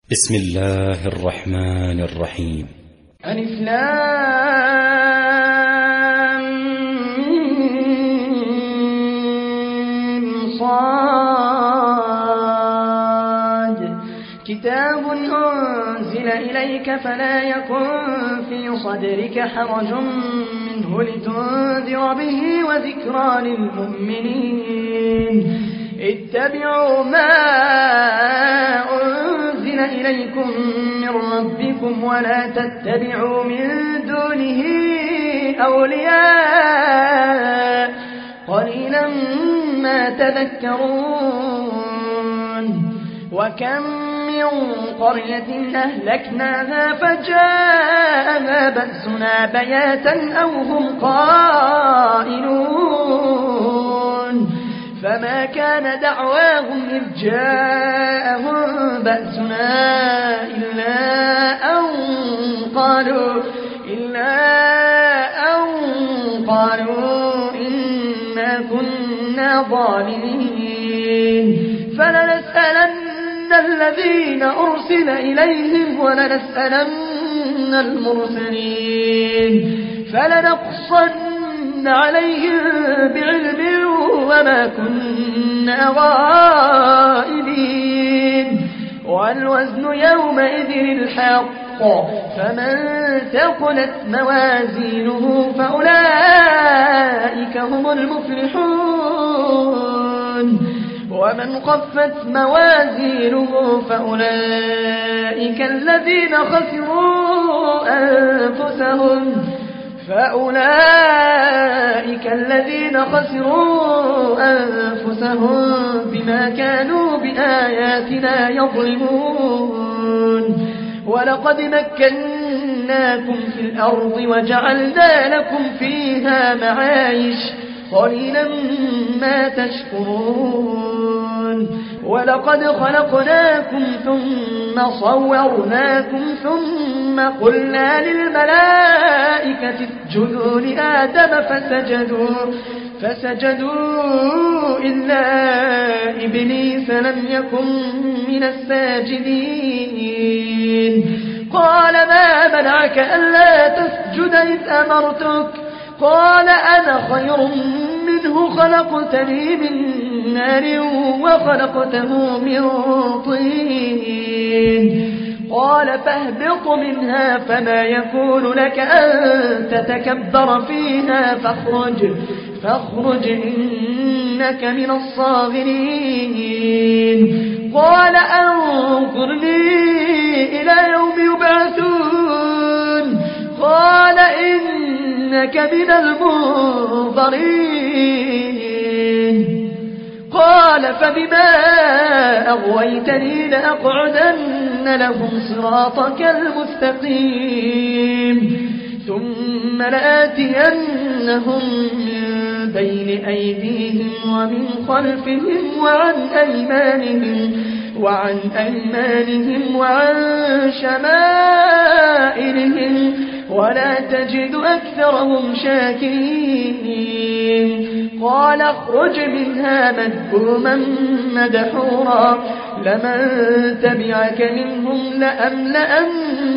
بسم الله الرحمن الرحيم. ألف لام ميم صاد كتاب أنزل إليك فلا يكن في صدرك حرج منه لتنذر به وذكرى للمؤمنين. اتبعوا ما أنزل إليكم من ربكم ولا تتبعوا من دونه أولياء قليلا ما تذكرون. وكم من قرية أهلكناها فجاءها بأسنا بياتا أو هم قائلون فما كان دعواهم إذ جاءهم بأسنا إلا أن قالوا إنا كنا ظالمين. فلنسألن الذين أرسل إليهم ولنسألن المرسلين فلنقصن عليهم بعلم وما كنا غائبين. والوزن يومئذ الحق فمن ثقلت موازينه فأولئك هم المفلحون ومن خفت موازينه فأولئك الذين خسروا أنفسهم بما كانوا بآياتنا يظلمون. ولقد مكناكم في الأرض وجعلنا لكم فيها معايش قليلا ما تشكرون. ولقد خلقناكم ثم صورناكم ثم قلنا للملائكة اسجدوا لآدم فسجدوا إلا إبليس لم يكن من الساجدين. قال ما منعك ألا تسجد إذ أمرتك؟ قال أنا خير منه خلقتني من نار وخلقته من طين. قال فاهبط منها فما يكون لك أن تتكبر فيها فاخرج إنك من الصاغرين. قال أنظرني إلى يوم يبعثون. قال إنك من المنظرين. قال فبما أغويتني لأقعدن لهم صراطك المستقيم ثم لآتينهم من بين أيديهم ومن خلفهم وعن أيمانهم وعن شمائلهم ولا تجد أكثرهم شاكرين. قال اخرج منها مذءوما مدحورا لمن تبعك منهم لأملأن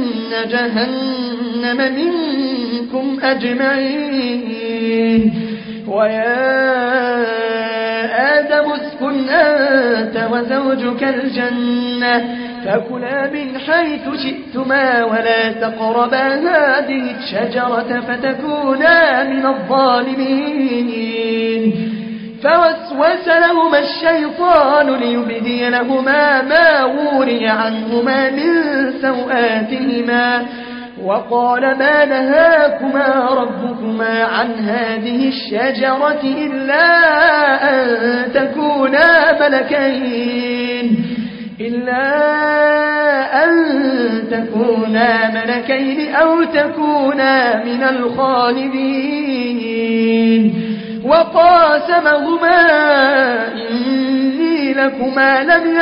جهنم منكم أجمعين. ويا آدم اسكن أنت وزوجك الجنة فكلا من حيث شئتما ولا تقربا هذه الشجرة فتكونا من الظالمين. فوسوس لهما الشيطان ليبدي لهما ما وري عنهما من سوآتهما وقال ما نهاكما ربكما عن هذه الشجرة إلا أن تكونا ملكين أو تكونا من الخالدين. وقاسمهما إني لكما لمن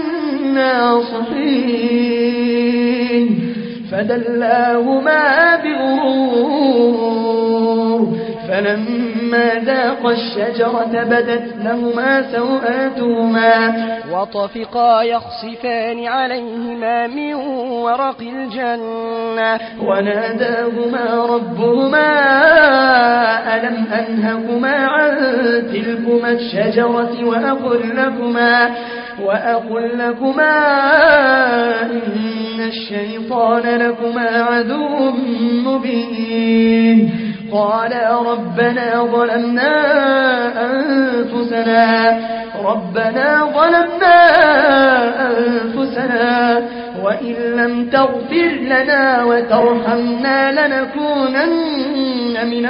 الناصحين. فدلاهما بغرور فلما فلما ذاقا الشجرة بدت لهما سوآتهما وطفقا يخصفان عليهما من ورق الجنة وناداهما ربهما ألم أنهكما عن تلكما الشجرة وأقل لكما إن الشيطان لكما عدو مبين قالا ربنا ظلمنا أنفسنا وإن لم تغفر لنا وترحمنا لنكونن من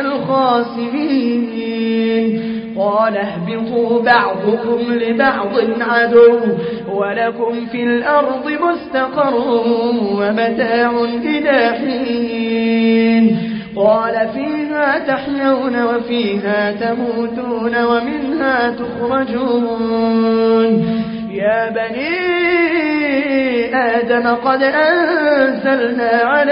الخاسرين قال اهبطوا بعضكم لبعض عدو ولكم في الأرض مستقر ومتاع إلى حين قال فيها تحيون وفيها تموتون ومنها تخرجون يا بني آدم قد أنزلنا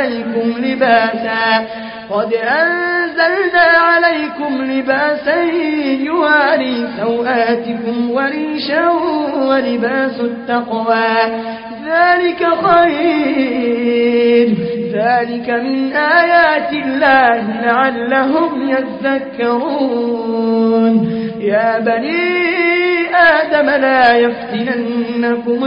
عليكم لباسا يواري سوآتكم وريشا ولباس التقوى ذلك خير ذلك من آيات الله لعلهم يذكرون يا بني آدم لا يفتننكم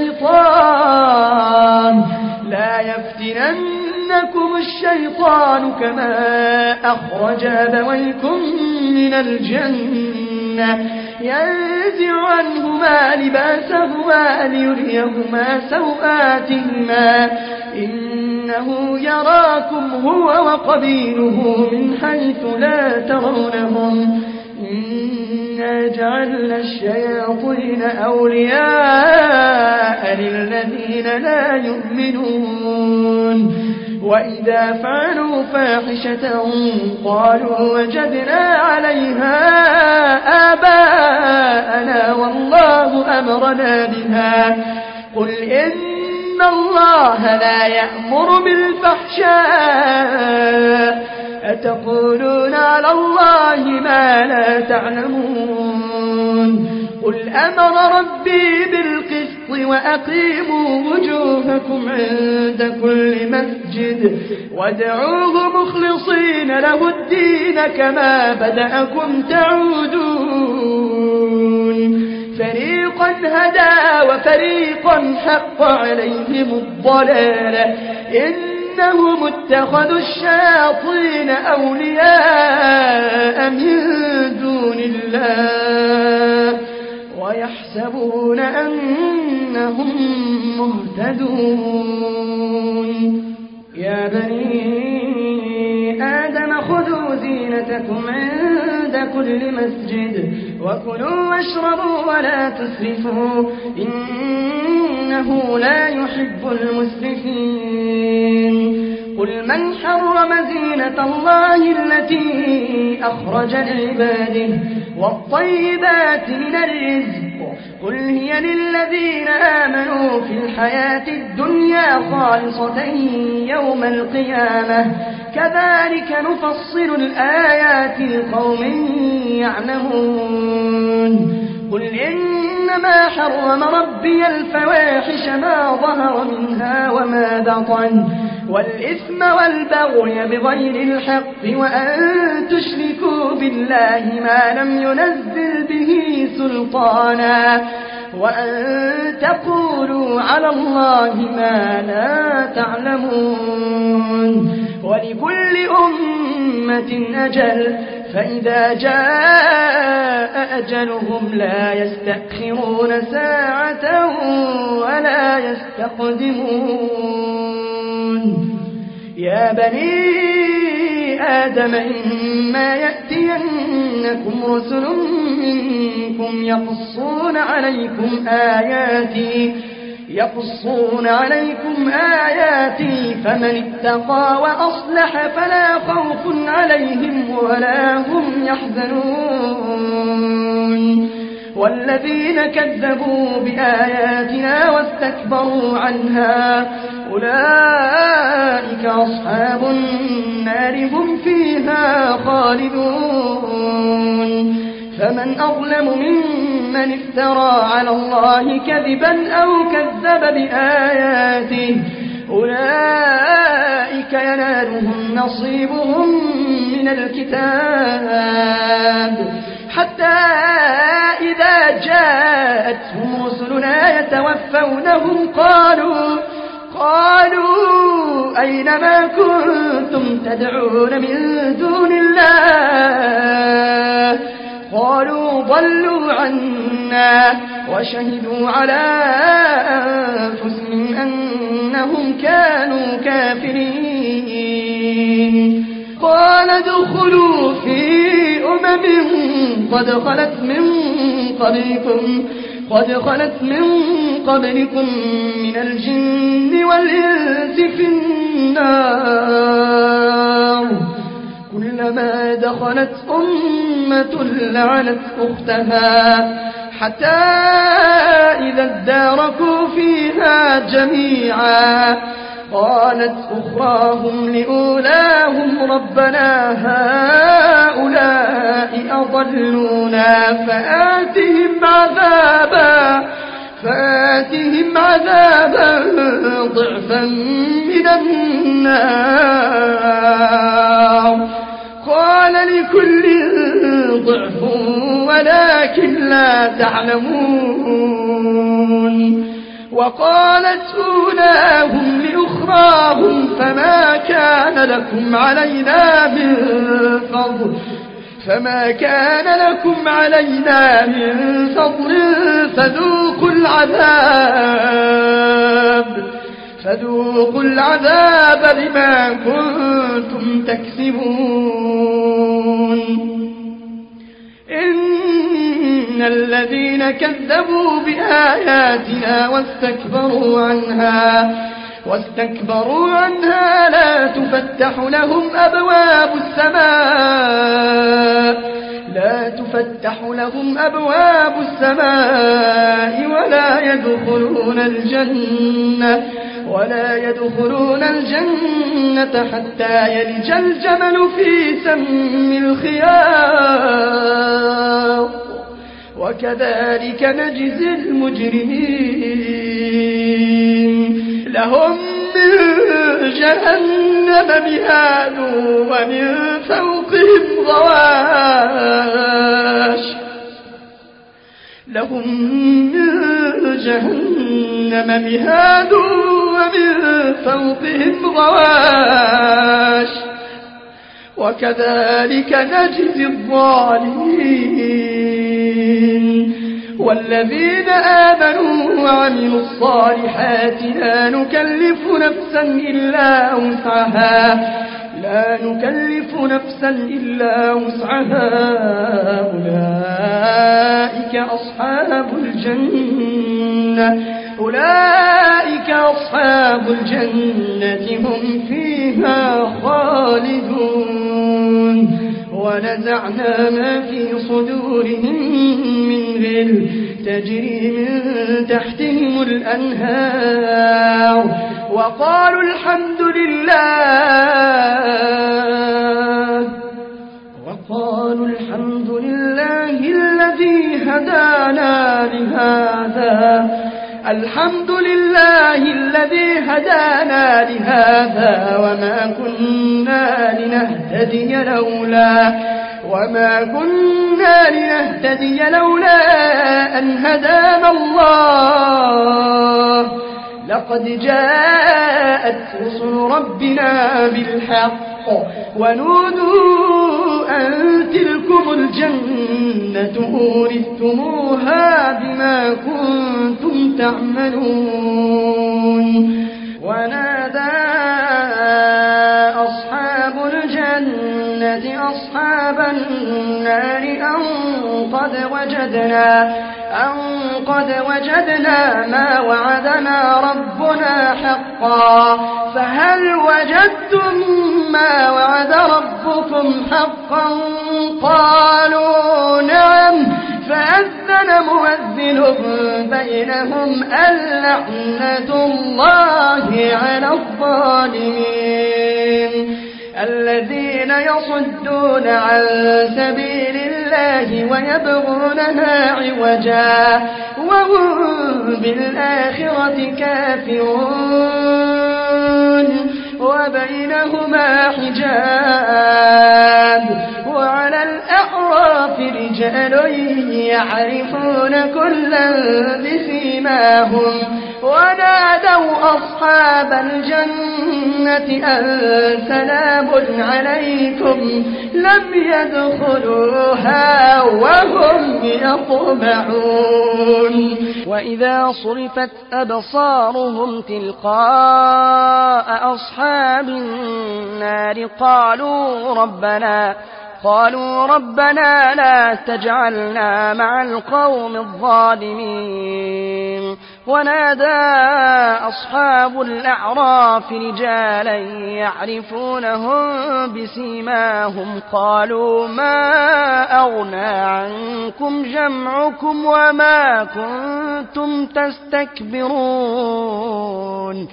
الشيطان كما أخرج أبويكم من الجنة ينزع عنهما لباسهما ليريهما سوآتهما إنه يراكم هو وقبيله من حيث لا ترونهم إنا جعلنا الشياطين أولياء للذين لا يؤمنون وإذا فعلوا فاحشة قالوا وجدنا عليها آباءنا والله أمرنا بها قل إن الله لا يأمر بالفحشاء أتقولون على الله ما لا تعلمون قل أمر ربي بالقسط وأقيموا وجوهكم عند كل مسجد وادعوه مخلصين له الدين كما بدأكم تعودون فريقا هدى وفريقا حق عليهم الضلالة إنهم اتخذوا الشياطين أولياء من دون الله ويحسبون أنهم مهتدون يا بني آدم خذوا زينتكم عند كل مسجد وكلوا واشربوا ولا تسرفوا إنه لا يحب المسرفين قل من حرم زينة الله التي أخرج لعباده والطيبات من الرزق قل هي للذين آمنوا في الحياة الدنيا خالصة يوم القيامة كذلك نفصل الآيات لقوم يعلمون قل إنما حرم ربي الفواحش ما ظهر منها وما بطن والإثم والبغي بغير الحق وأن تشركوا بالله ما لم ينزل به سلطانا وأن تقولوا على الله ما لا تعلمون ولكل أمة أجل فإذا جاء أجلهم لا يستأخرون ساعة ولا يستقدمون يا بني آدم إما يأتينكم رسل منكم يقصون عليكم آياتي فمن اتقى وأصلح فلا خوف عليهم ولا هم يحزنون والذين كذبوا بآياتنا واستكبروا عنها أولئك أصحاب النار هم فيها خالدون فمن أظلم ممن افترى على الله كذبا أو كذب بآياته أولئك ينالهم نصيبهم من الكتاب حتى إذا جاءتهم رسلنا يتوفونهم قالوا أين ما كنتم تدعون من دون الله قالوا ضلوا عنا وشهدوا على أنفسهم أنهم كانوا كافرين قال ادخلوا في قد خلت من قبلكم من الجن والإنس في النار كلما دخلت أمة لعنت أختها حتى إذا اداركوا فيها جميعا قالت أخراهم لأولاهم ربنا هؤلاء أضلونا فآتهم عذابا ضعفا من النار قال لكل ضعف ولكن لا تعلمون وقالت أولاهم لأخراهم فما كان لكم علينا من فضل فذوقوا العذاب بما كنتم تكسبون إن الذين كذبوا بآياتنا واستكبروا عنها لا تفتح لهم أبواب السماء ولا يدخلون الجنة حتى يلج الجمل في سم الخياط وكذلك نجزي المجرمين لهم من جهنم مهاد ومن فوقهم غواش وكذلك نجزي الظالمين والذين آمنوا وعملوا الصالحات لا نكلف نفسا إلا وسعها أولئك أصحاب الجنة هم فيها خالدون ونزعنا ما في صدورهم من غل تجري من تحتهم الأنهار وقالوا الحمد لله الذي هدانا لهذا وما كنا لنهتدي لولا أن هدانا الله لقد جاءت رسل ربنا بالحق ونودوا أن تلكم الجنة أورثتموها بما كنتم تعملون ونادى أصحاب الجنة أصحاب النار أن قد وجدنا ما وعدنا ربنا حقا فهل وجدتم ما وعد ربكم حقا قالوا نعم فأذن وأذن مؤذن بينهم اللعنة الله على الظالمين الذين يصدون عن سبيل الله ويبغونها عوجا وهم بالآخرة كافرون وبينهما حجاب وعلى الأعراف رجال يعرفون كلا بسيماهم ونادوا أصحاب الجنة أن سلام عليكم لم يدخلوها وهم يطمعون وإذا صرفت أبصارهم تلقاء أصحاب النار قالوا ربنا لا تجعلنا مع القوم الظالمين ونادى أصحاب الأعراف رجالا يعرفونهم بسيماهم قالوا ما أغنى عنكم جمعكم وما كنتم تستكبرون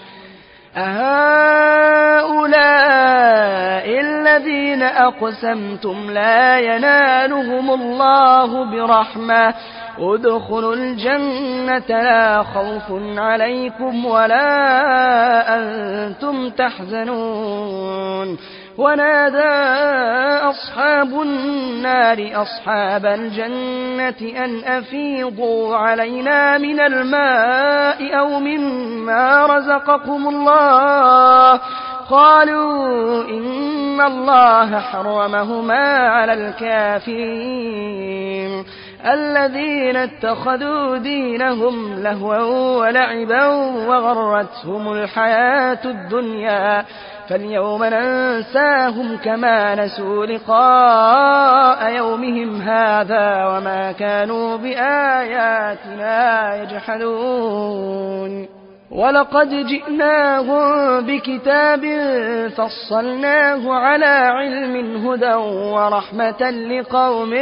أهؤلاء الذين أقسمتم لا ينالهم الله برحمة ادخلوا الجنة لا خوف عليكم ولا أنتم تحزنون ونادى أصحاب النار أصحاب الجنة أن أفيضوا علينا من الماء أو مما رزقكم الله قالوا إن الله حرمهما على الكافرين الذين اتخذوا دينهم لهوا ولعبا وغرتهم الحياة الدنيا فاليوم ننساهم كما نسوا لقاء يومهم هذا وما كانوا بآياتنا يجحدون ولقد جئناهم بكتاب فصلناه على علم هدى ورحمة لقوم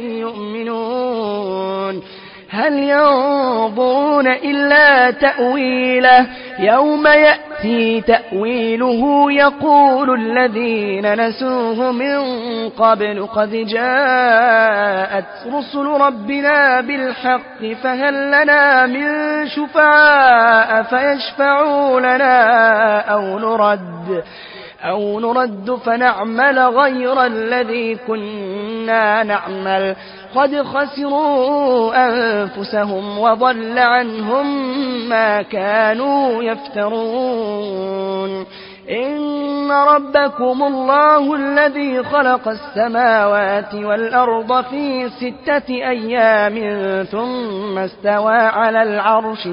يؤمنون هل ينظرون إلا تأويله يوم يأتي تأويله يقول الذين نسوه من قبل قد جاءت رسل ربنا بالحق فهل لنا من شفعاء فيشفعوا لنا أو نرد فنعمل غير الذي كنا نعمل قد خسروا أنفسهم وضل عنهم ما كانوا يفترون إن ربكم الله الذي خلق السماوات والأرض في 6 أيام ثم استوى على العرش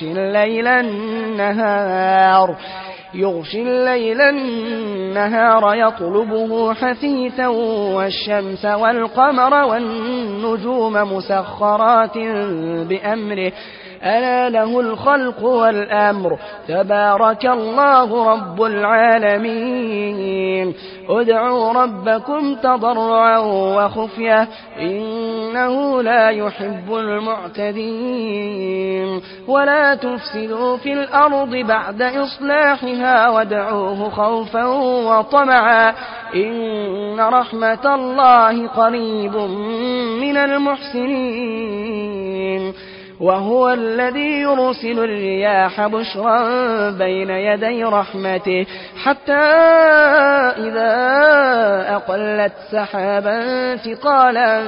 يغشي الليل النهار يطلبه حثيثا والشمس والقمر والنجوم مسخرات بأمره ألا له الخلق والأمر تبارك الله رب العالمين ادعوا ربكم تضرعا وخفية إنه لا يحب المعتدين ولا تفسدوا في الأرض بعد إصلاحها وادعوه خوفا وطمعا إن رحمة الله قريب من المحسنين وهو الذي يرسل الرياح بشرا بين يدي رحمته حتى إذا أقلت سحابا ثقالا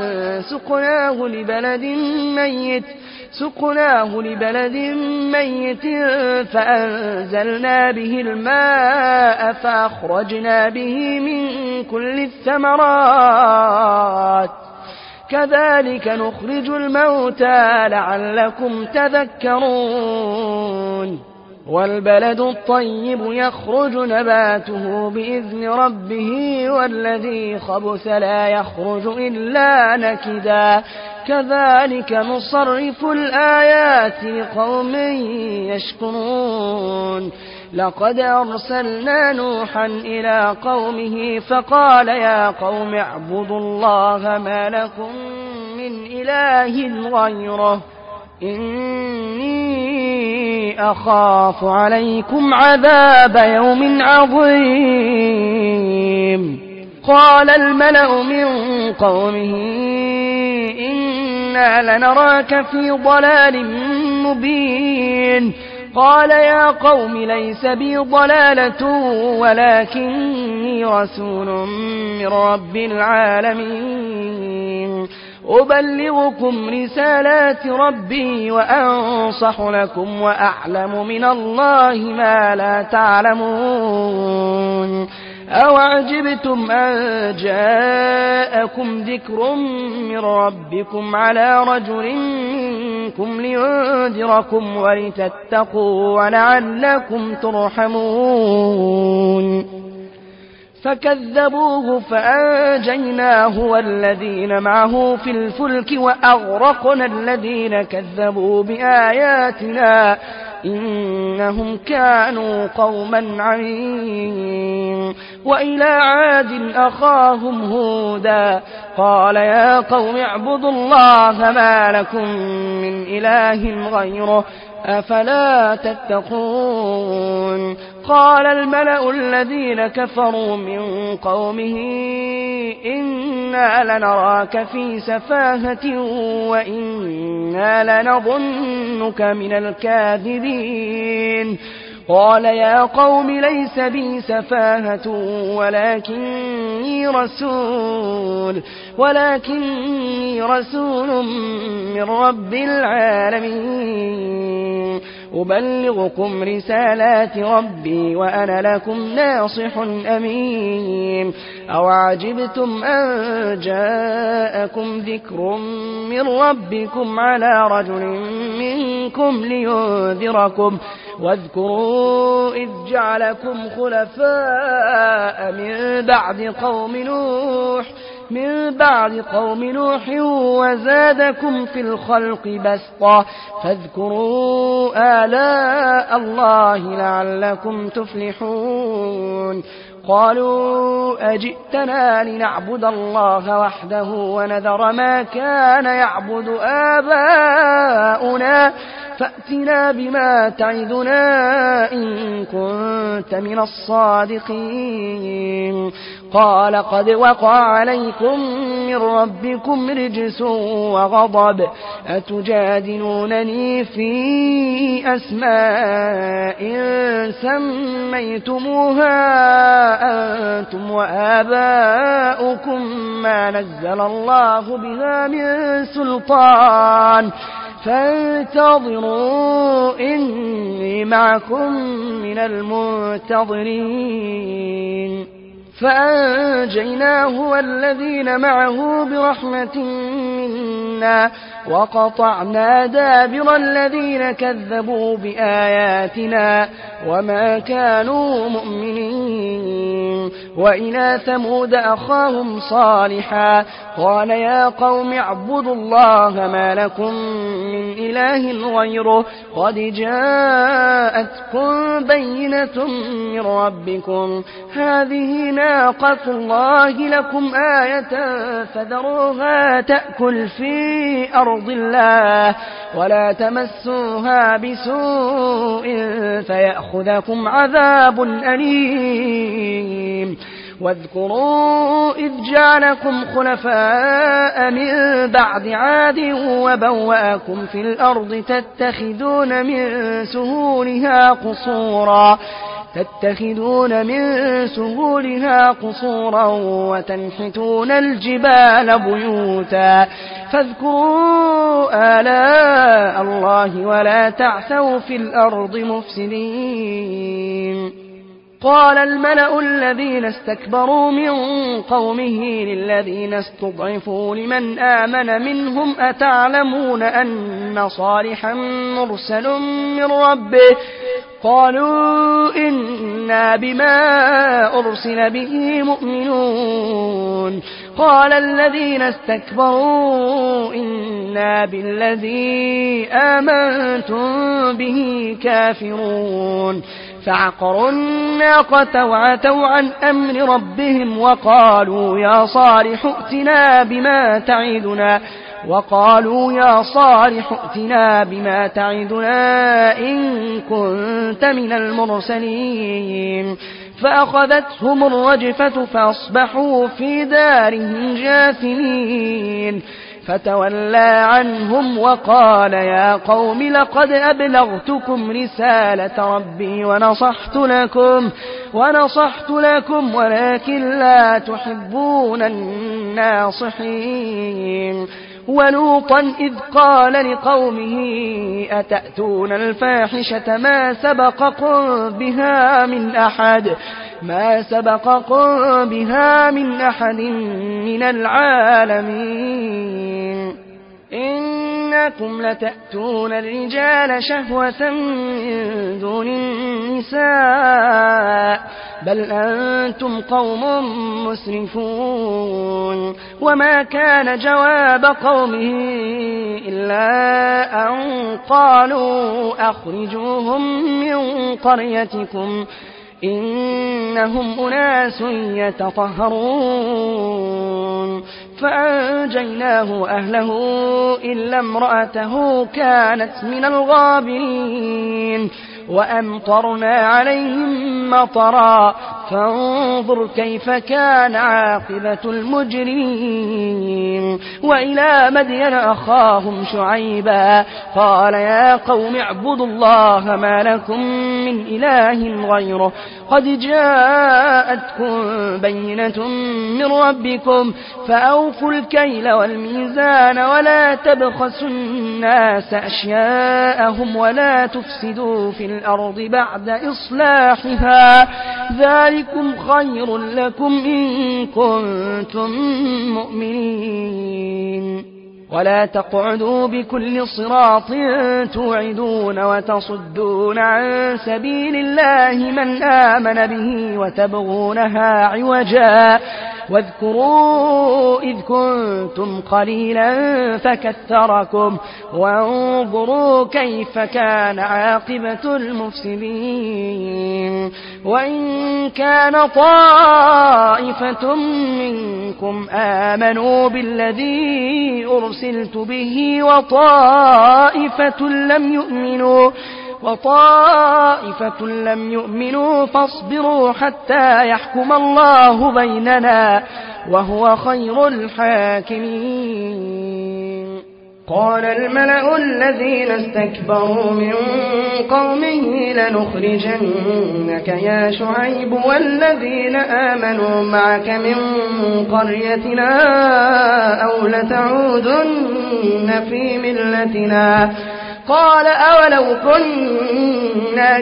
سقناه لبلد ميت فأنزلنا به الماء فأخرجنا به من كل الثمرات كذلك نخرج الموتى لعلكم تذكرون والبلد الطيب يخرج نباته بإذن ربه والذي خبث لا يخرج إلا نكدا كذلك نصرف الآيات لقوم يشكرون لقد أرسلنا نوحا إلى قومه فقال يا قوم اعبدوا الله ما لكم من إله غيره إني أخاف عليكم عذاب يوم عظيم. قال الملأ من قومه إنا لنراك في ضلال مبين. قال يا قوم ليس بي ضلالة ولكني رسول من رب العالمين أبلغكم رسالات ربي وأنصح لكم وأعلم من الله ما لا تعلمون. أوعجبتم أن جاءكم ذكر من ربكم على رجل منكم لينذركم ولتتقوا ولعلكم ترحمون. فكذبوه فأنجيناه والذين معه في الفلك وأغرقنا الذين كذبوا بآياتنا إنهم كانوا قوما عمين. وإلى عاد أخاهم هودا قال يا قوم اعبدوا الله ما لكم من إله غيره أفلا تتقون. قال الملأ الذين كفروا من قومه إنا لنراك في سفاهة وإنا لنظنك من الكاذبين. قال يا قوم ليس بي سفاهة ولكني رسول من رب العالمين أبلغكم رسالات ربي وأنا لكم ناصح أمين. أوعجبتم أن جاءكم ذكر من ربكم على رجل منكم لينذركم واذكروا إذ جعلكم خلفاء من بعد قوم نوح وزادكم في الخلق بسطة فاذكروا آلاء الله لعلكم تفلحون. قالوا أجئتنا لنعبد الله وحده ونذر ما كان يعبد آباؤنا فأتنا بما تعدنا إن كنت من الصادقين. قال قد وقع عليكم من ربكم رجس وغضب أتجادلونني في أسماء سميتموها أنتم وآباؤكم ما نزل الله بها من سلطان فانتظروا إني معكم من المنتظرين. فأنجيناه والذين معه برحمة منا وقطعنا دابر الذين كذبوا بآياتنا وما كانوا مؤمنين. وإلى ثمود أخاهم صالحا قال يا قوم اعبدوا الله ما لكم من إله غيره قد جاءتكم بينة من ربكم هذه ناقة الله لكم آية فذروها تأكل في أرض الله ولا تمسوها بسوء فيأخذكم عذاب أليم. واذكروا إذ جعلكم خلفاء من بعد عاد وبوأكم في الأرض تتخذون من سهولها قصورا وتنحتون الجبال بيوتا فاذكروا آلاء الله ولا تعثوا في الأرض مفسدين. قال الملأ الذين استكبروا من قومه للذين استضعفوا لمن آمن منهم أتعلمون أن صالحا مرسل من ربه قالوا إنا بما أرسل به مؤمنون. قال الذين استكبروا إنا بالذي آمنتم به كافرون. فعقروا الناقة وعتوا عن أمر ربهم وقالوا يا صالح ائتنا بما تعدنا وقالوا يا صالح ائتنا بما تعدنا إن كنت من المرسلين فأخذتهم الرجفة فأصبحوا في دارهم جاثمين فتولى عنهم وقال يا قوم لقد أبلغتكم رسالة ربي ونصحت لكم ولكن لا تحبون الناصحين ولوطا إذ قال لقومه أتأتون الفاحشة ما سبقكم بها من أحد من العالمين إنكم لتأتون الرجال شهوة من دون النساء بل أنتم قوم مسرفون وما كان جواب قومه إلا أن قالوا أخرجوهم من قريتكم إنهم أناس يتطهرون فأنجيناه وأهله إلا امرأته كانت من الغابرين وأمطرنا عليهم مطرا فانظر كيف كان عاقبة المجرمين وإلى مدين أخاهم شعيبا قال يا قوم اعبدوا الله ما لكم من إله غيره قد جاءتكم بينة من ربكم فأوفوا الكيل والميزان ولا تبخسوا الناس أشياءهم ولا تفسدوا في الأرض بعد إصلاحها ذلكم خير لكم إن كنتم مؤمنين ولا تقعدوا بكل صراط توعدون وتصدون عن سبيل الله من آمن به وتبغونها عوجا واذكروا إذ كنتم قليلا فكثركم وانظروا كيف كان عاقبة المفسدين وإن كان طائفة منكم آمنوا بالذي أرسلت به وطائفة لم يؤمنوا فاصبروا حتى يحكم الله بيننا وهو خير الحاكمين قال الملأ الذين استكبروا من قومه لنخرجنك يا شعيب والذين آمنوا معك من قريتنا أو لتعودن في ملتنا قال أولو كنا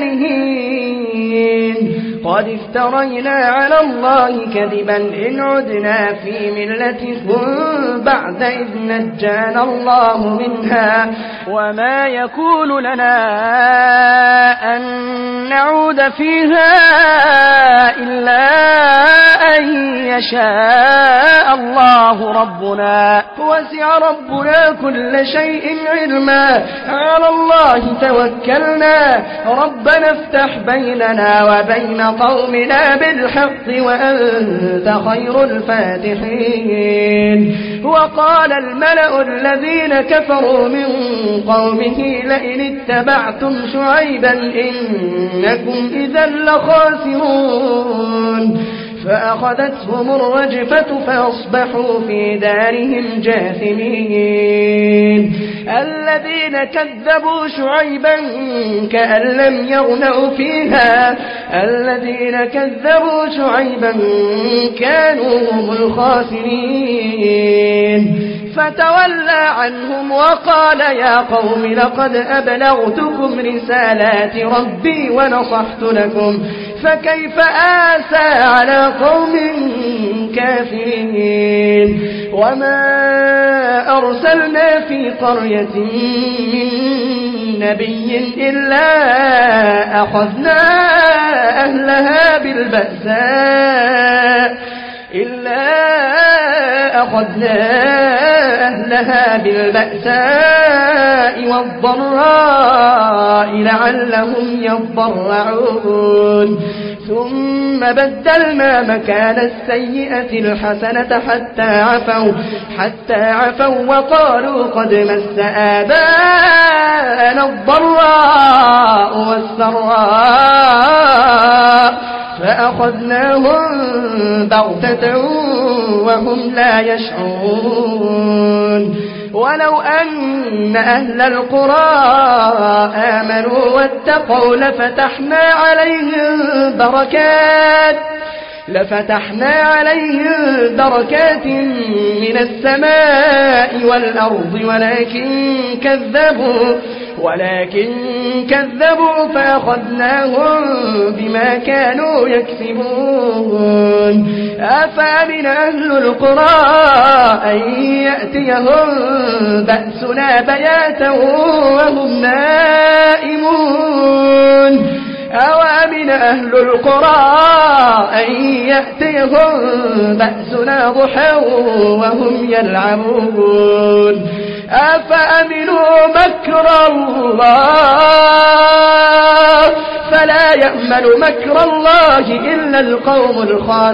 كارهين قد افترينا على الله كذبا إن عدنا في ملتكم بعد إذ نجانا الله منها وما يكون لنا أن نعود فيها إلا أن يشاء الله ربنا وسع ربنا كل شيء علما على الله توكلنا ربنا افتح بيننا وبين قومنا بالحق وأنت خير الفاتحين وقال الملأ الذين كفروا من قومه لئن اتبعتم شعيبا إنكم إذا لخاسرون فأخذتهم الرجفة فأصبحوا في دارهم جاثمين الذين كذبوا شعيبا كأن لم يغنوا فيها الذين كذبوا شعيبا كانوا هم الخاسرين فتولى عنهم وقال يا قوم لقد أبلغتكم رسالات ربي ونصحت لكم فكيف آسى على قوم كافرين وما أرسلنا في قرية من نبي إلا أخذنا أهلها بالبأساء إلا أخذنا أهلها بالبأساء والضراء لعلهم يضرعون ثم بدلنا مكان السيئة الحسنة حتى عفوا وقالوا قد مس آباءنا الضراء والسراء فأخذناهم بغتة وهم لا يشعرون ولو أن أهل القرى آمنوا واتقوا لفتحنا عليهم بركات من السماء والأرض ولكن كذبوا فأخذناهم بما كانوا يكسبون أفأمن أهل القرى أن يأتيهم بأسنا بياتا وهم نائمون أوامن أهل القرى أن يأتيهم بأسنا ضحى وهم يلعبون أفأمنوا مكر الله فلا يأمن مكر الله إلا القوم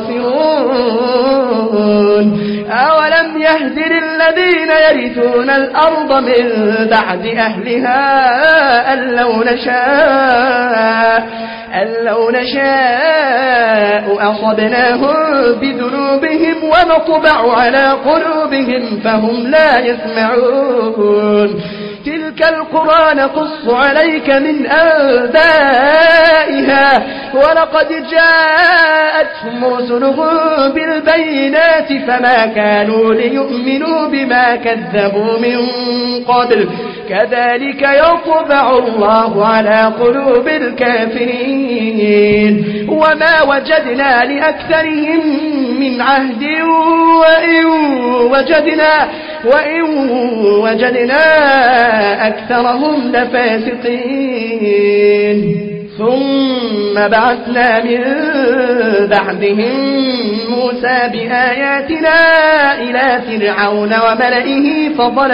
الخاسرون أولم يهد للذين يرثون الأرض من بعد أهلها أن لو نشاء أصبناهم بذنوبهم ونطبع على قلوبهم فهم لا يسمعون تلك القرى نقص عليك من أنبائها ولقد جاءتهم رسلهم بالبينات فما كانوا ليؤمنوا بما كذبوا من قبل كذلك يطبع الله على قلوب الكافرين وما وجدنا لأكثرهم من عهد وإن وجدنا أكثرهم لفاسقين ثم بعثنا من بعدهم موسى بآياتنا إلى فرعون وملئه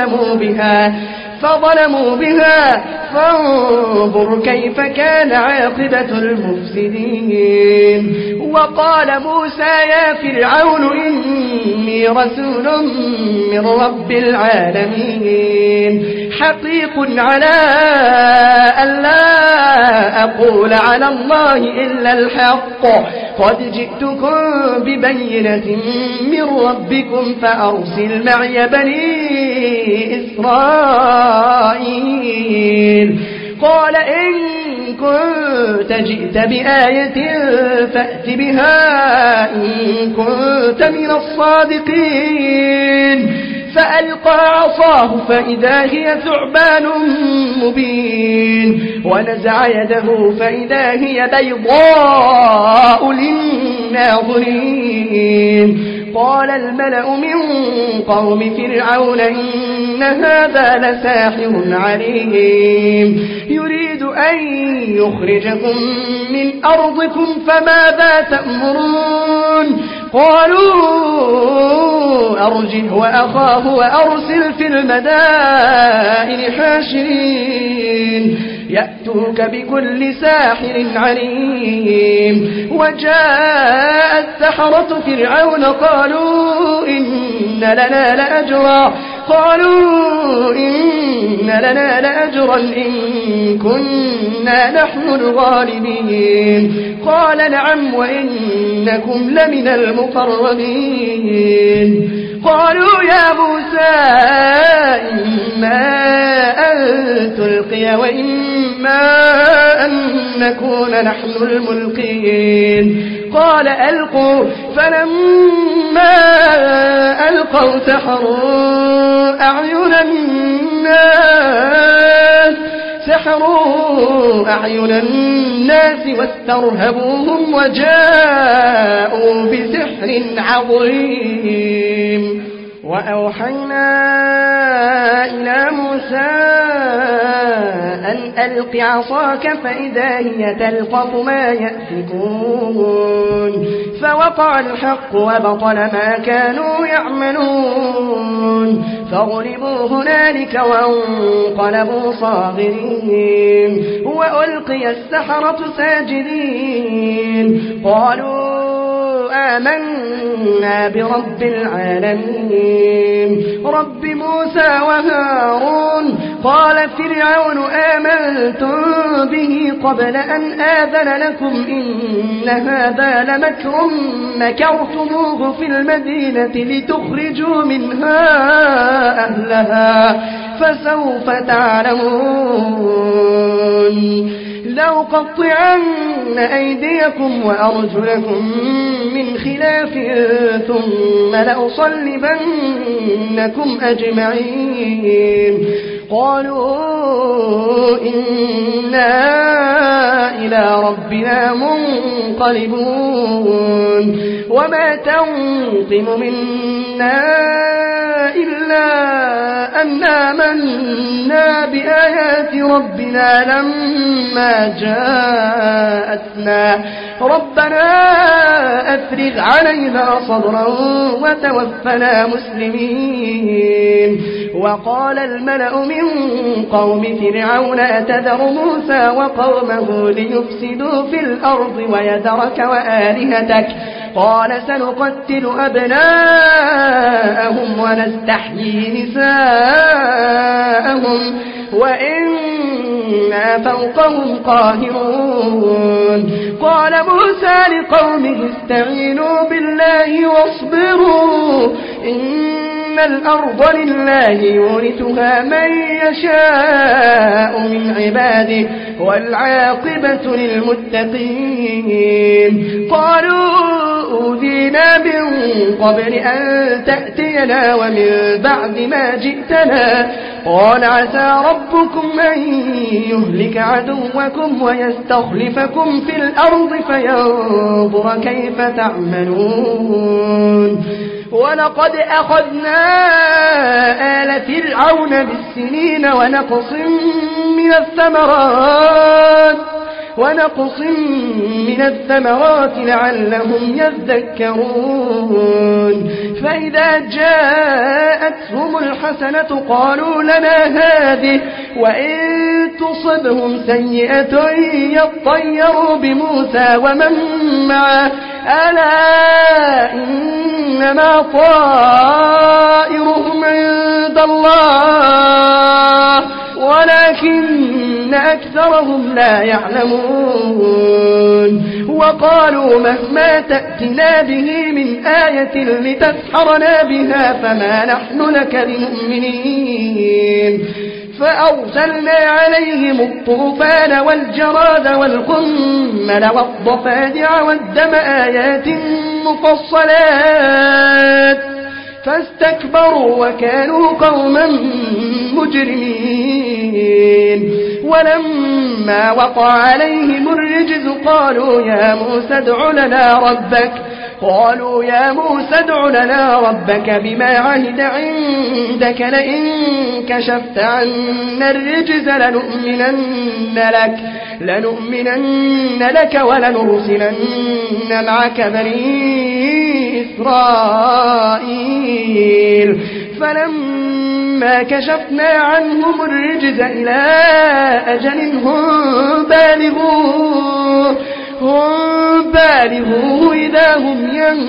فظلموا بها فانظر كيف كان عاقبة المفسدين وقال موسى يا فرعون إني رسول من رب العالمين حقيق على ألا أقول على الله إلا الحق قد جئتكم ببينة من ربكم فأرسل معي بني إسرائيل قال إن كنت جئت بآية فأت بها إن كنت من الصادقين فألقى عصاه فإذا هي ثعبان مبين ونزع يده فإذا هي بيضاء للناظرين قال الملأ من قوم فرعون إن هذا لساحر عليم يريد أن يخرجكم من أرضكم فماذا تأمرون قالوا أرجه وأخاه وأرسل في المدائن حاشرين يأتوك بكل ساحر عليم وجاء السحرة فرعون قالوا إن لنا لأجرا إن كنا نحن الغالبين قال نعم وإنكم لمن المقربين قالوا يا موسى إما أن تلقي وإما أن نكون نحن الملقين قال ألقوا فلما ألقوا سحروا أعين الناس واسترهبوهم وجاءوا بسحر عظيم وأوحينا إلى موسى أن ألق عصاك فإذا هي تلقف ما يأفكون فوقع الحق وبطل ما كانوا يعملون فغلبوا هنالك وانقلبوا صاغرين وألقي السحرة ساجدين قالوا آمنا برب العالمين رب موسى وهارون قال فرعون آمنتم به قبل أن آذن لكم إن هذا لمكر مكرتموه في المدينة لتخرجوا منها أهلها فسوف تعلمون لو قطعن أيديكم وأرجلكم من خلاف ثم لأصلبنكم أجمعين قالوا إنا إلى ربنا منقلبون وما تنقم منا إلا أن آمنا بآيات ربنا لما جاءتنا ربنا أفرغ علينا صبرا وتوفنا مسلمين وقال الملأ من قوم فرعون أتذر موسى وقومه ليفسدوا في الأرض ويذرك وآلهتك قال سنقتل أبناءهم ونستحيي نساءهم وإنا فوقهم قاهرون قال موسى لقومه استعينوا بالله واصبروا إن الأرض لله يورثها من يشاء من عباده والعاقبة للمتقين قالوا أوذينا من قبل أن تأتينا ومن بعد ما جئتنا قال عسى ربكم أن يهلك عدوكم ويستخلفكم في الأرض فينظر كيف تعملون ولقد أخذنا آل فرعون بالسنين ونقص من الثمرات لعلهم يذكرون فإذا جاءتهم الحسنة قالوا لنا هذه وإن تصبهم سيئة يطيروا بموسى ومن معه ألا إنما طائرهم عند الله ولكن أكثرهم لا يعلمون وقالوا مهما تأتنا به من آية لتسحرنا بها فما نحن لك بمؤمنين فأرسلنا عليهم الطوفان والجراد والقمل والضفادع والدم آيات مفصلات فاستكبروا وكانوا قوما مجرمين ولما وقع عليهم الرجز قالوا يا موسى ادع لنا ربك بما عهد عندك لئن كشفت عنا الرجز لنؤمنن لك ولنرسلن معك بني إسرائيل فلما كشفنا عنهم الرجز إلى أجل هم بالغوه إذا هم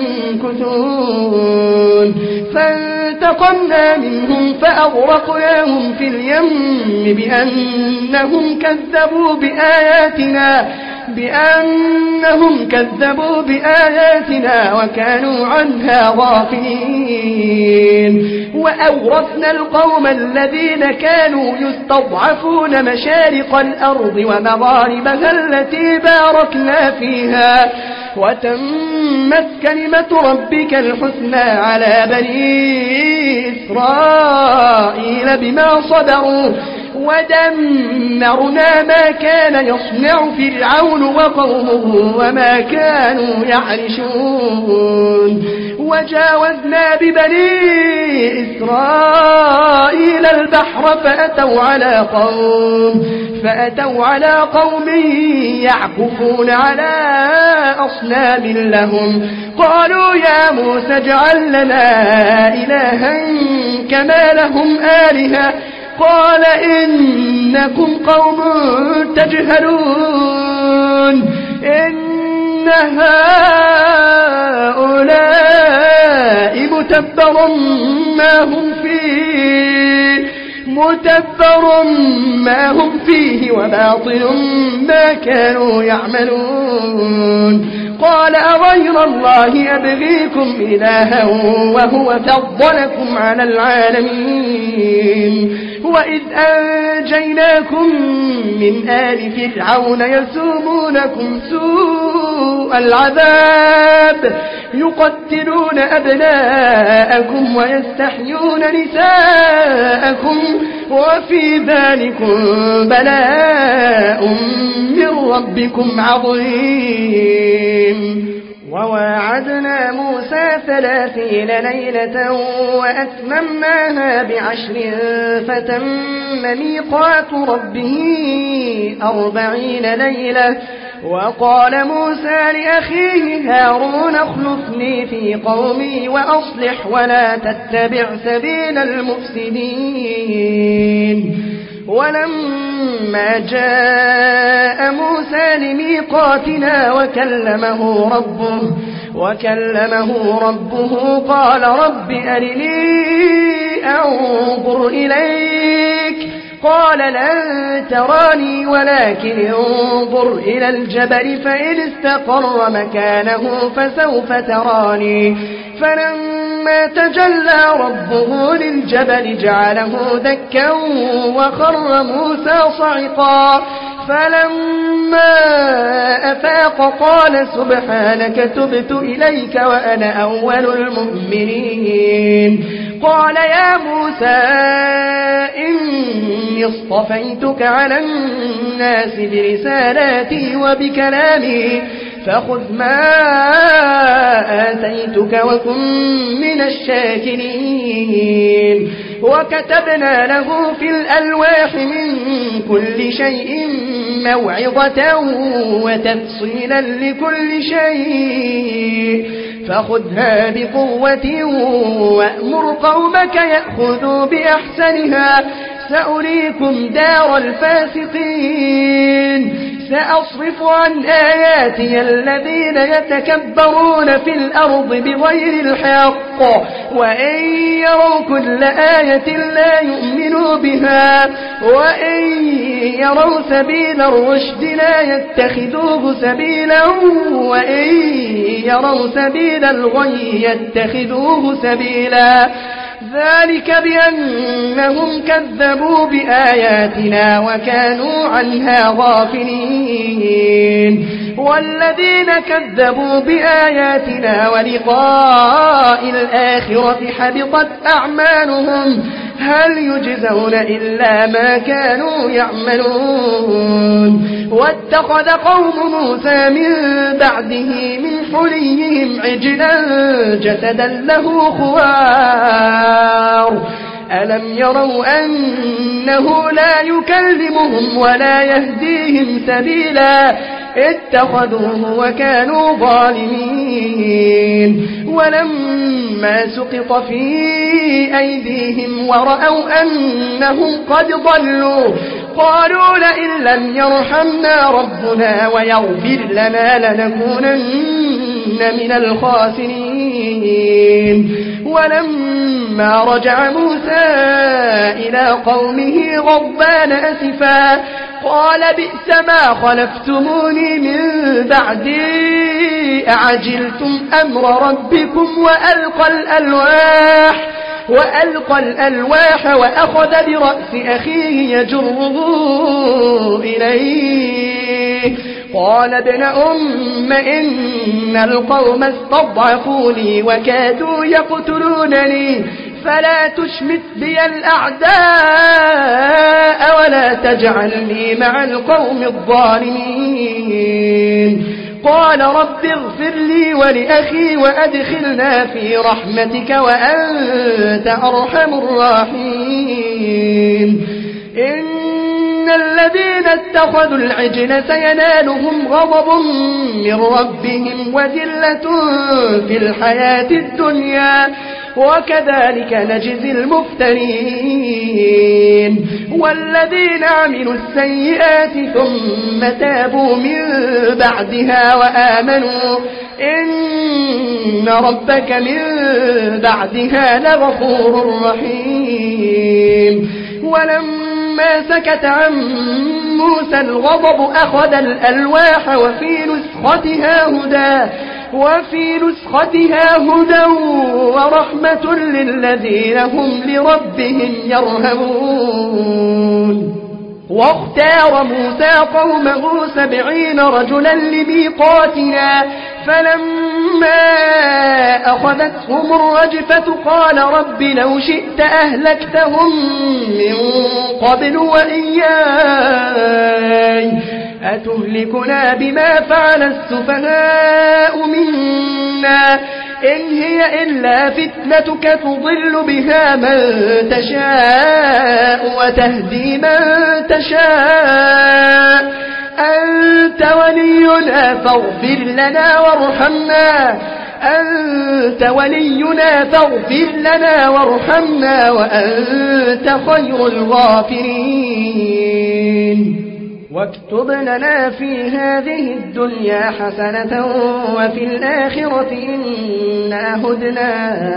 ينكثون فانتقمنا منهم فأغرقناهم في اليم بأنهم كذبوا بآياتنا وكانوا عنها غافلين وأورثنا القوم الذين كانوا يستضعفون مشارق الأرض ومغاربها التي باركنا فيها وتمت كلمة ربك الحسنى على بني إسرائيل بما صبروا ودمرنا ما كان يصنع فرعون وقومه وما كانوا يعرشون وجاوزنا ببني إسرائيل البحر فأتوا على قوم يعكفون على أصنام لهم قالوا يا موسى اجعل لنا إلها كما لهم آلهة قال إنكم قوم تجهلون إن هؤلاء متبر ما هم فيه وباطل ما كانوا يعملون قال أغير الله أبغيكم إلها وهو فضلكم على العالمين وإذ أنجيناكم من آل فرعون يسومونكم سوء العذاب يقتلون أبناءكم ويستحيون نساءكم وفي ذلكم بلاء من ربكم عظيم وواعدنا موسى 30 ليلة وأتممناها ب10 فتم ميقات ربه 40 ليلة وقال موسى لأخيه هارون اخلفني في قومي وأصلح ولا تتبع سبيل المفسدين ولما جاء موسى لميقاتنا وكلمه ربه قال رب أرني أنظر إليك قال لن تراني ولكن انظر إلى الجبل فإن استقر مكانه فسوف تراني فلما تجلى ربه للجبل جعله دكا وخر موسى صعقا فلما أفاق قال سبحانك تبت إليك وأنا أول المؤمنين قال يا موسى إني اصطفيتك على الناس برسالاتي وبكلامي فخذ ما آتيتك وكن من الشاكرين وكتبنا له في الألواح من كل شيء موعظة وتفصيلا لكل شيء فخذها بقوة وأمر قومك يأخذوا بأحسنها سأريكم دار الفاسقين سأصرف عن آياتي الذين يتكبرون في الأرض بغير الحق وإن يروا كل آية لا يؤمنوا بها وإن يروا سبيل الرشد لا يتخذوه سبيلا وإن يروا سبيل الغي يتخذوه سبيلا ذلك بأنهم كذبوا بآياتنا وكانوا عنها غافلين والذين كذبوا بآياتنا ولقاء الآخرة حبطت أعمالهم هل يجزون إلا ما كانوا يعملون واتخذ قوم موسى من بعده من حليهم عجلا جسدا له خوار ألم يروا أنه لا يكلمهم ولا يهديهم سبيلا اتخذوه وكانوا ظالمين ولما سقط في أيديهم ورأوا أنهم قد ضلوا قالوا لئن لم يرحمنا ربنا ويغفر لنا لنكونن من الخاسرين ولما رجع موسى إلى قومه غضبان أسفا قال بئس ما خلفتموني من بعدي أعجلتم أمر ربكم وألقى الألواح وأخذ برأس أخيه يجره إليه قال ابن أم إن القوم استضعفوني وكادوا يقتلونني فلا تشمت بي الأعداء ولا تجعلني مع القوم الظالمين قال رب اغفر لي ولأخي وأدخلنا في رحمتك وأنت أرحم الراحمين. إن الذين اتخذوا العجل سينالهم غضب من ربهم وذلة في الحياة الدنيا وكذلك نجزي المفترين. والذين عملوا السيئات ثم تابوا من بعدها وآمنوا إن ربك من بعدها لغفور رحيم. ولما سكت عن موسى الغضب أخذ الألواح وفي نسختها هدى ورحمة للذين هم لربهم يرهبون. واختار موسى قومه 70 رجلا لميقاتنا فلما أخذتهم الرجفة قال رب لو شئت أهلكتهم من قبل وإياي أتهلكنا بما فعل السفهاء منا إن هي إلا فتنتك تضل بها من تشاء وتهدي من تشاء أنت ولينا فاغفر لنا وارحمنا وأنت خير الغافرين. واكتب لنا في هذه الدنيا حسنة وفي الآخرة إنا هدنا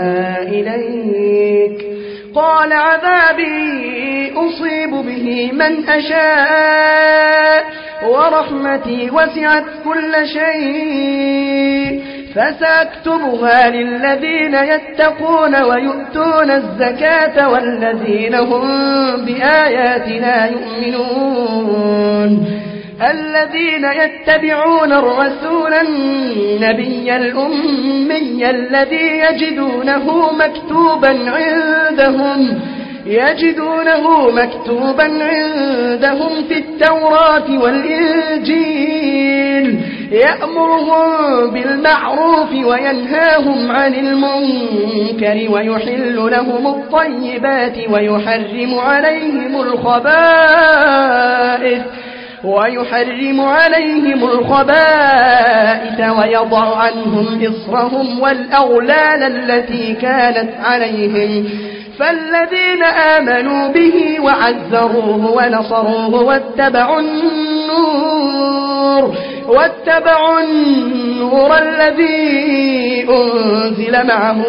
إليك. قال عذابي أصيب به من أشاء ورحمتي وسعت كل شيء فسأكتبها للذين يتقون ويؤتون الزكاة والذين هم بآياتنا يؤمنون. الذين يتبعون الرسول النبي الأمي الذي يجدونه مكتوبا عندهم في التوراة والإنجيل يأمرهم بالمعروف وينهاهم عن المنكر ويحل لهم الطيبات ويحرم عليهم الخبائث ويضع عنهم إصرهم والأغلال التي كانت عليهم. فالذين آمنوا به وعزروه ونصروه واتبعوا النور الذي أنزل معه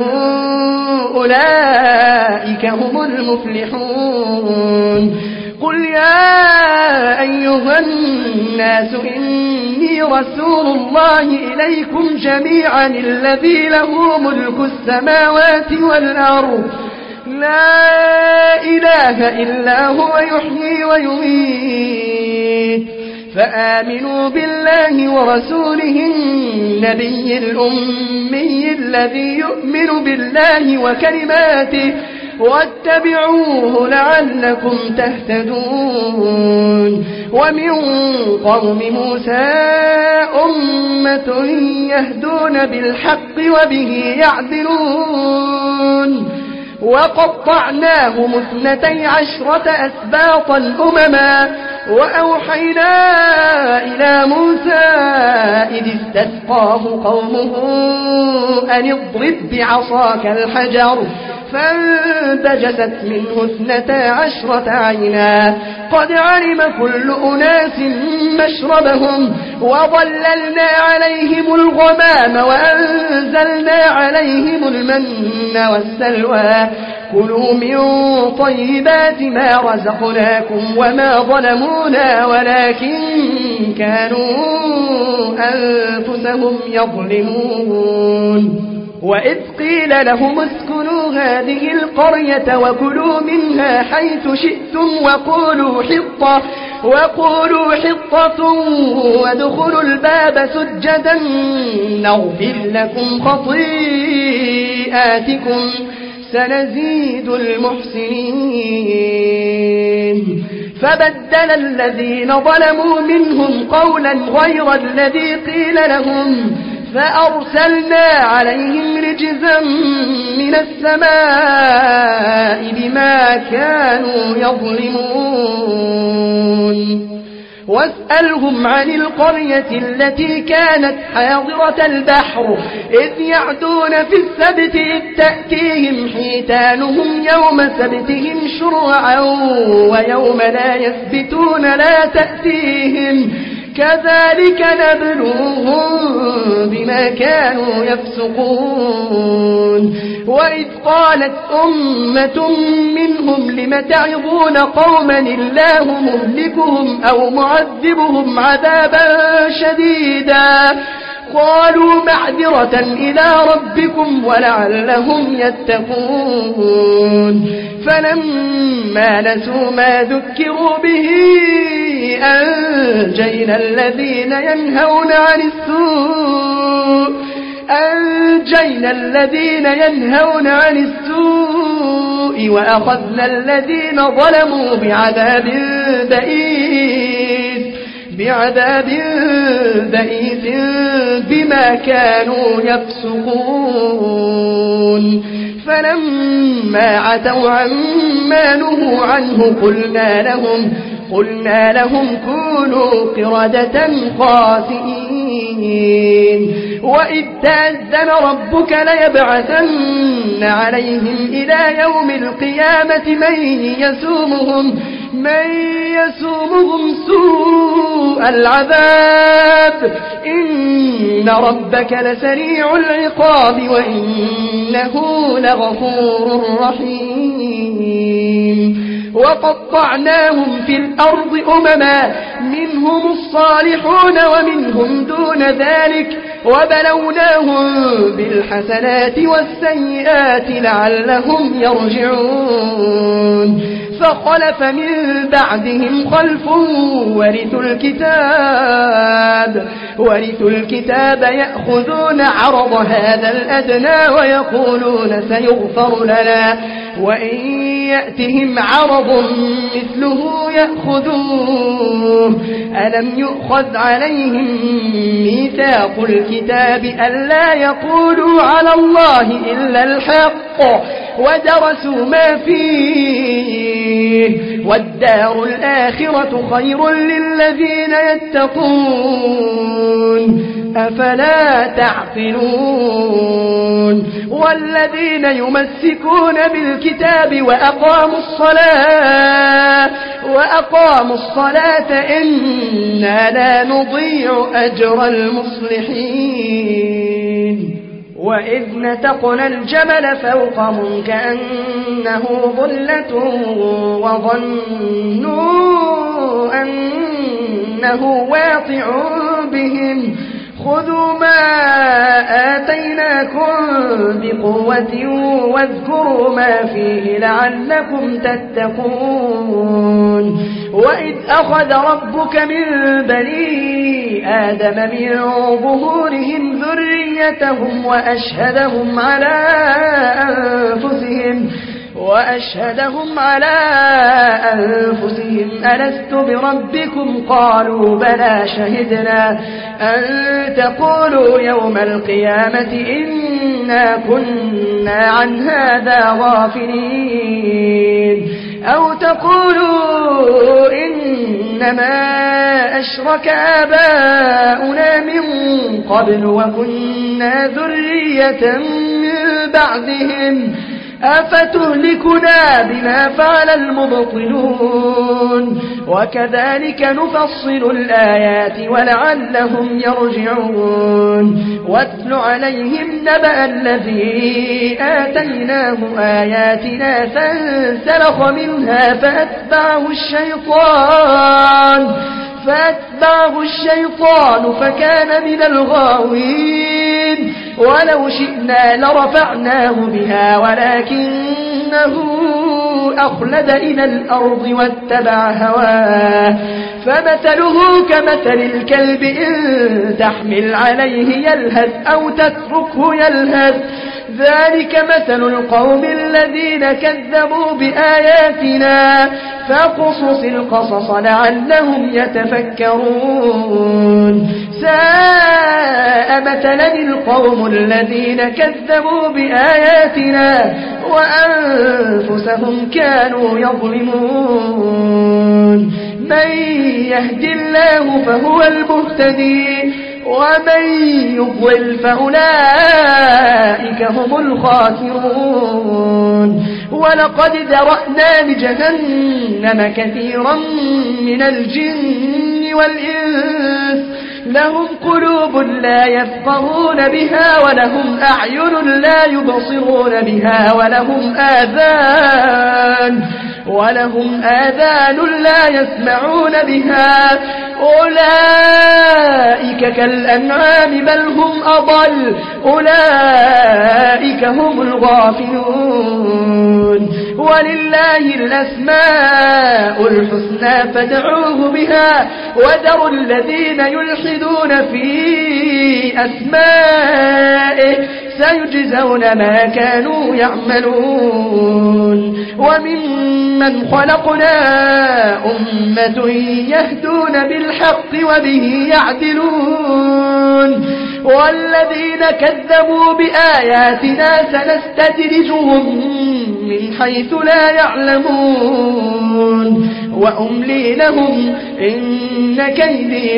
أولئك هم المفلحون. قل يا أيها الناس إني رسول الله إليكم جميعا الذي له ملك السماوات والأرض لا إله إلا هو يحيي ويميت فآمنوا بالله ورسوله النبي الأمي الذي يؤمن بالله وكلماته واتبعوه لعلكم تهتدون. ومن قوم موسى أمة يهدون بالحق وبه يعدلون. وقطعناهم 12 أسباطا أمما وأوحينا إلى موسى إذ استسقاه قومه أن اضرب بعصاك الحجر فانبجست منه 12 عينا قد علم كل أناس مشربهم وظللنا عليهم الغمام وأنزلنا عليهم المن والسلوى كلوا من طيبات ما رزقناكم وما ظلمونا ولكن كانوا أنفسهم يظلمون. وإذ قيل لهم اسكنوا هذه القرية وكلوا منها حيث شئتم وقولوا حطة وادخلوا الباب سجدا نغفر لكم خطيئاتكم سنزيد المحسنين. فبدل الذين ظلموا منهم قولا غير الذي قيل لهم فأرسلنا عليهم رجزا من السماء بما كانوا يظلمون واسألهم عن القرية التي كانت حاضرة البحر إذ يعدون في السبت إذ تأتيهم حيتانهم يوم سبتهم شرعا ويوم لا يثبتون لا تأتيهم كذلك نبلوهم بما كانوا يفسقون وإذ قالت أمة منهم لم تعظون قوما الله مهلكهم أو معذبهم عذابا شديدا قالوا معذرة إلى ربكم ولعلهم يتقون فلما نسوا ما ذكروا به أنجينا الذين ينهون عن السوء وأخذنا الذين ظلموا بعذاب بئيس بما كانوا يفسقون فلما عتوا عما نهوا عنه قلنا لهم كونوا قردة خاسئين وإذ تأذن ربك ليبعثن عليهم إلى يوم القيامة من يسومهم سوء العذاب إن ربك لسريع العقاب وإنه لغفور رحيم وقطعناهم في الأرض أمما منهم الصالحون ومنهم دون ذلك وبلوناهم بالحسنات والسيئات لعلهم يرجعون فخلف من بعدهم خلف ورثوا الكتاب يأخذون عرض هذا الأدنى ويقولون سيغفر لنا وإن يأتهم عرض مثله يأخذوه ألم يؤخذ عليهم ميثاق الكتاب ألا يقولوا على الله إلا الحق ودرسوا ما فيه والدار الآخرة خير للذين يتقون أفلا تعقلون والذين يمسكون بالكتاب وأقاموا الصلاة إنا لا نضيع أجر المصلحين وإذ نتقنا الجبل فوقهم كأنه ظلة وظنوا أنه واقع بهم خذوا ما آتيناكم بقوة واذكروا ما فيه لعلكم تتقون وإذ أخذ ربك من بني آدم من ظهورهم ذريتهم وأشهدهم على أنفسهم ألست بربكم قالوا بلى شهدنا أن تقولوا يوم القيامة إنا كنا عن هذا غافلين أو تقولوا إنما أشرك آباؤنا من قبل وكنا ذرية من بعدهم أفتهلكنا بما فعل المبطلون وكذلك نفصل الآيات ولعلهم يرجعون واتل عليهم نبأ الذي آتيناه آياتنا فانسلخ منها فأتبعه الشيطان فكان من الغاوين ولو شئنا لرفعناه بها ولكنه أخلد إلى الأرض واتبع هواه فمثله كمثل الكلب إن تحمل عليه يلهث أو تتركه يلهث ذلك مثل القوم الذين كذبوا بآياتنا فاقصص القصص لعلهم يتفكرون ساء مثلا القوم الذين كذبوا بآياتنا وأنفسهم كانوا يظلمون من يهد الله فهو المهتدي ومن يضلل فأولئك هم الخاسرون ولقد ذرأنا لجهنم كثيرا من الجن والإنس لهم قلوب لا يفقهون بها ولهم أعين لا يبصرون بها ولهم آذان لا يسمعون بها أولئك كالأنعام بل هم أضل أولئك هم الغافلون ولله الأسماء الحسنى فادعوه بها وذروا الذين يلحدون في أسمائه سيجزون ما كانوا يعملون وممن خلقنا أمة يهدون بالحق وبه يعدلون والذين كذبوا بآياتنا سنستدرجهم من حيث لا يعلمون وأملي لهم إن كيدي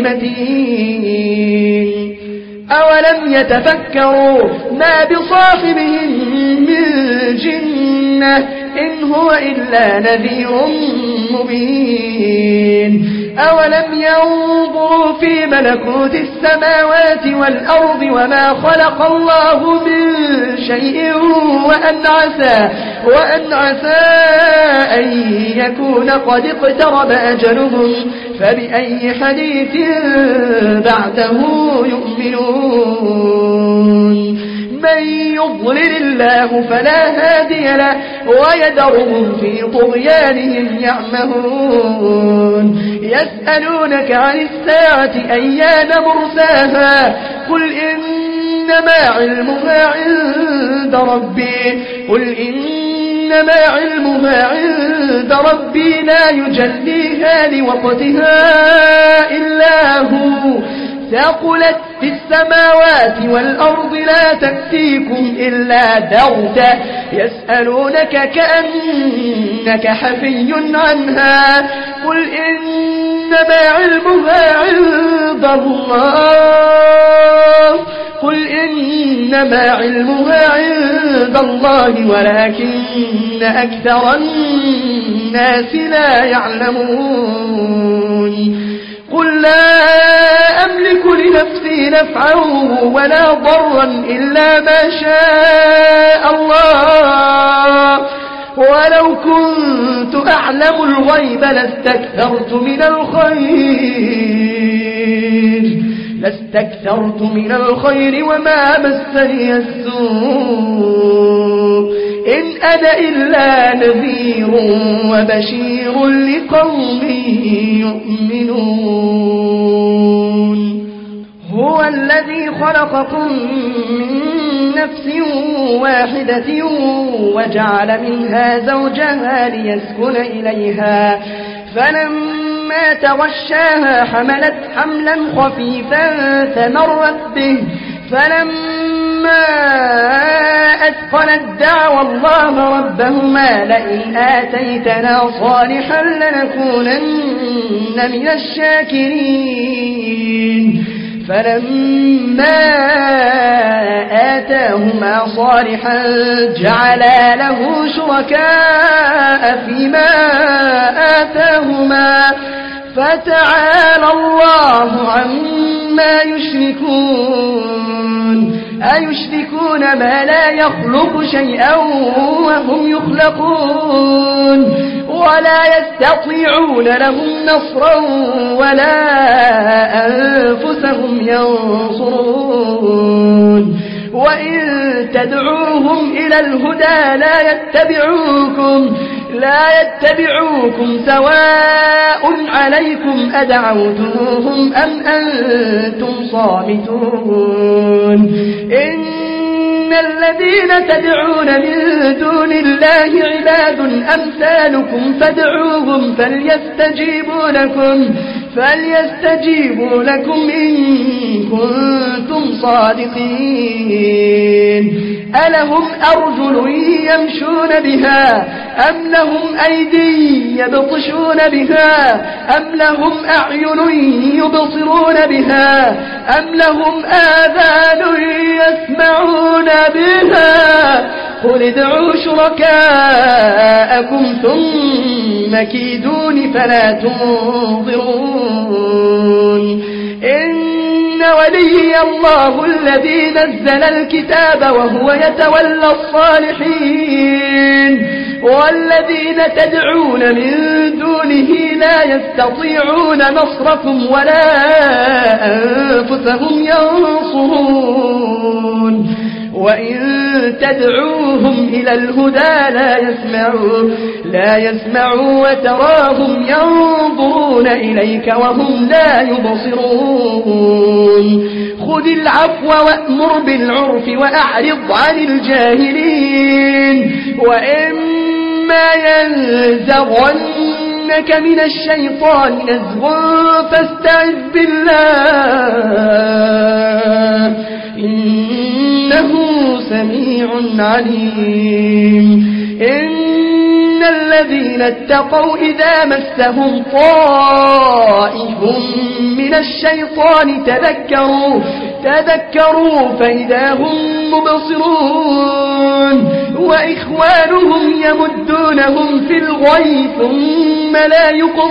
متين أولم يتفكروا ما بصاحبهم من جنة إن هو إلا نذير مبين أولم ينظروا في ملكوت السماوات والأرض وما خلق الله من شيء وأن عسى أن يكون قد اقترب أجلهم فبأي حديث بعده يؤمنون من يضلل الله فلا هادي له ويذرهم في طغيانهم يعمهون يسألونك عن الساعة أيان مرساها قل إنما علمها عند ربي لا يجليها لوقتها إلا هو ثقلت في السماوات والأرض لا تأتيكم إلا بغتة يسألونك كأنك حفي عنها قل إنما علمها عند الله ولكن أكثر الناس لا يعلمون قل لا أملك لنفسي نفعا ولا ضرا إلا ما شاء الله ولو كنت أعلم الغيب لاستكثرت من الخير وما مسني السوء إن أنا إلا نذير وبشير لقوم يؤمنون هو الذي خلقكم من نفس واحدة وجعل منها زوجها ليسكن إليها فلما تغشاها حملت حملا خفيفا فمرت به فلما أثقلت دعوا الله ربهما لئن آتيتنا صالحا لنكونن من الشاكرين فلما آتاهما صالحا جعلا له شركاء فيما آتاهما فتعالى الله عما يشركون أيشركون ما لا يخلق شيئا وهم يخلقون ولا يستطيعون لهم نصرا ولا أنفسهم ينصرون وإن تدعوهم إلى الهدى لا يتبعوكم سواء عليكم أدعوتموهم أم أنتم صامتون الذين تدعون من دون الله عباد أمثالكم فادعوهم فليستجيبوا لكم إن كنتم صادقين ألهم أرجل يمشون بها أم لهم أيدي يبطشون بها أم لهم أعين يبصرون بها أم لهم آذان يسمعون بها قل ادعوا شركاءكم ثم كيدون فلا تنظرون إن ولي الله الذي نزل الكتاب وهو يتولى الصالحين والذين تدعون من دونه لا يستطيعون نصركم ولا أنفسهم ينصرون وإن تدعوهم إلى الهدى لا يسمعوا وتراهم ينظرون إليك وهم لا يبصرون خذ العفو وأمر بالعرف وأعرض عن الجاهلين وإما ينزغنك من الشيطان نزغ فاستعذ بالله إنه سميع عليم إن الذين اتقوا إذا مسهم طائف من الشيطان تذكروا فإذا هم مبصرون وإخوانهم يمدونهم في الغي ثم لا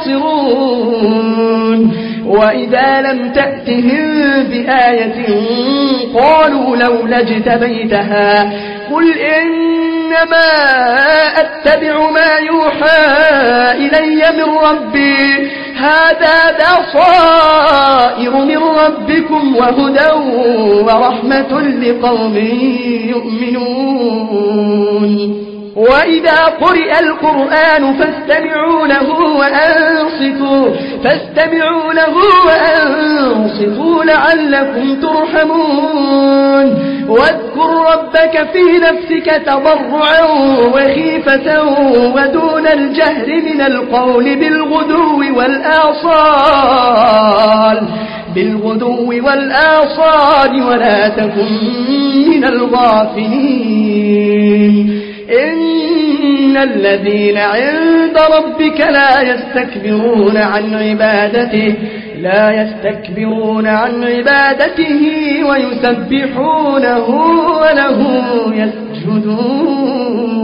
يقصرون وإذا لم تأتهم بآية قالوا لولا اجتبيتها قل إنما أتبع ما يوحى إلي من ربي هذا بصائر من ربكم وهدى ورحمة لقوم يؤمنون وإذا قرئ القرآن فاستمعوا له وأنصتوا لعلكم ترحمون واذكر ربك في نفسك تضرعا وخيفة ودون الجهر من القول بالغدو والآصال ولا تكن من الغافلين إن الذين عند ربك لا يستكبرون عن عبادته ويسبحونه وله يسجدون